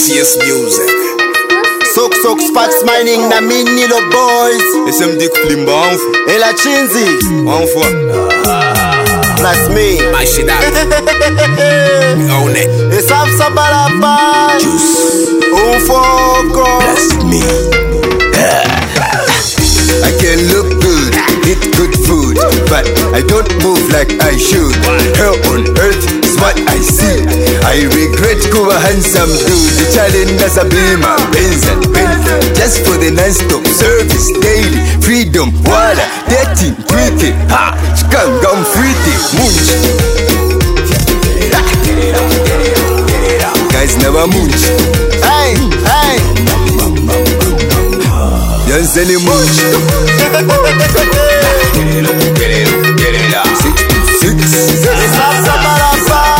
KCS Music. Sok Sparks Mining na Minilo Boys. SMD Klimba wanfu. Ela Chinzi Wanfu. Plus me. My shit out. We own it. Esaf Sabalapa Juice. Ufoko. Plus me. I can look good, eat good food, but I don't move like I should. Hell on earth is what I see. I regret kuwa handsome dude. The challenge as a beamer, Benz and Benz. Just for the non-stop service, daily freedom, wala, dating, tweaking, ha, skanga mfriti, munch. Guys never munch. Hey, hey. Yanseni munch. Get it up. 6 Esaf Sabalapa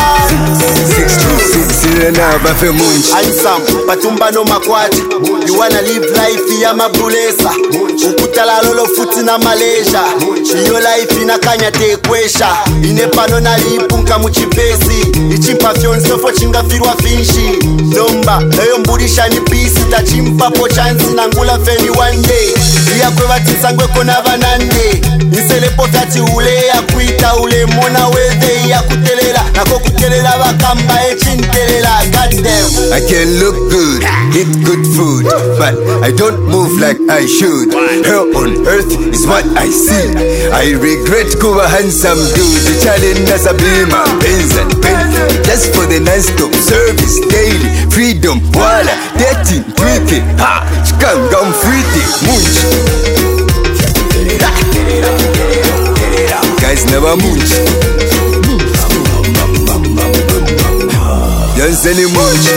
6 na bafe munch. Handsome, patumba no makwati. You wanna live life ya mabulesa. Ukutala lolo futi na Malaysia. Iyo life inakanya tekwesha. Inepano na lipunka muchipesi. Ichimpa fyonsofo chingafirwa finshi. Nomba, eyo mburisha ni pisi. Tachimpa po chansi na ngula feni one day. Iya kwewa tisangwe kona vanande. Iselepo fyati ule ya kuita ule mona weze ya kutelela. Nako kutelela wakamba echintelela. Goddamn. I can look good, eat good food, but I don't move like I should. Hell on earth is what I see. I regret kuwa handsome dude. The challenge as a beamer, Benz and Benz. Just for the non-stop service, daily freedom, wala, dating, tweaking, ha, skanga mfriti, munch. Guys never munch. Yanseni munch.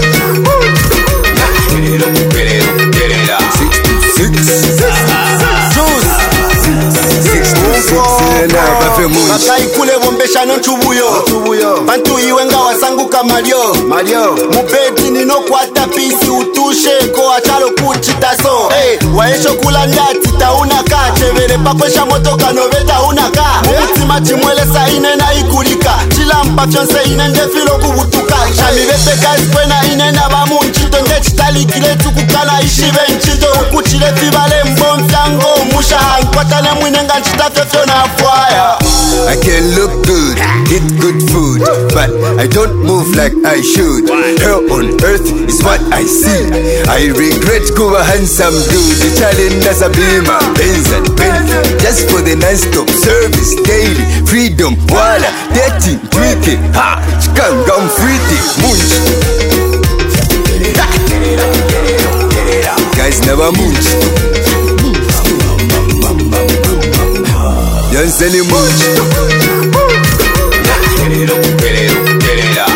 Get it up. 6 na bafe munch. Makai kule bombesha no chubuyo. Bantu iwe nga wasanguka Mario. Mubeti nino kwata pisi utushe ko achalo kuchita so. Hey, waesho kula ndati tauna ka. Chevere pakwesha motoka noveta unaka. Mutima chimwele sa ine na ikulika. Chila mpa fyonse ine ndefilo kubutuka. Shami vepe kazi kwena ine na bamu nchito. Nge chitali kile tukukala ishive nchito. Ukuchile fibale mbomfyango. Musha hankwatane mwinenga nchita fefyo na fwaya. I can look good, eat good food, but I don't move like I should. Hell on earth is what I see. I regret kuwa handsome dude. The challenge as a beamer, Benz and Benz. Just for the non-stop service, daily freedom, wala, dating, tweaking, ha, skanga mfriti, munch. Guys never munch. Yanseni munch. Get it up.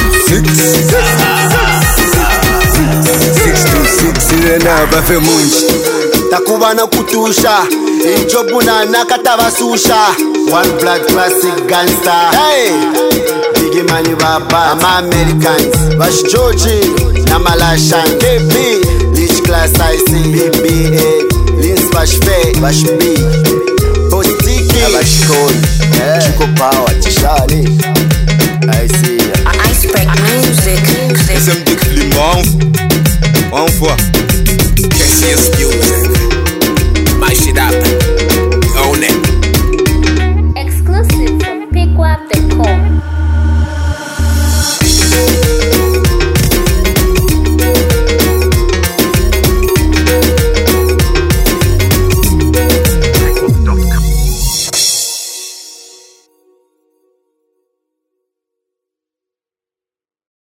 6 na bafe munch. Takubana kutusha. Injobu na nakatabasusha. One blood classic gangster. Hey, Biggie Mani Baba. Ama Americans. Bash Georgie. Namalashan. KB. Rich class IC. BBA. Lins Bash Faye. Bash B. Postiki. Bash Cole. Chico Power. Chishali. I see ya. Iceberg Music. SMD Klimba wanfu. Wanfu. KCS Music. My shit out.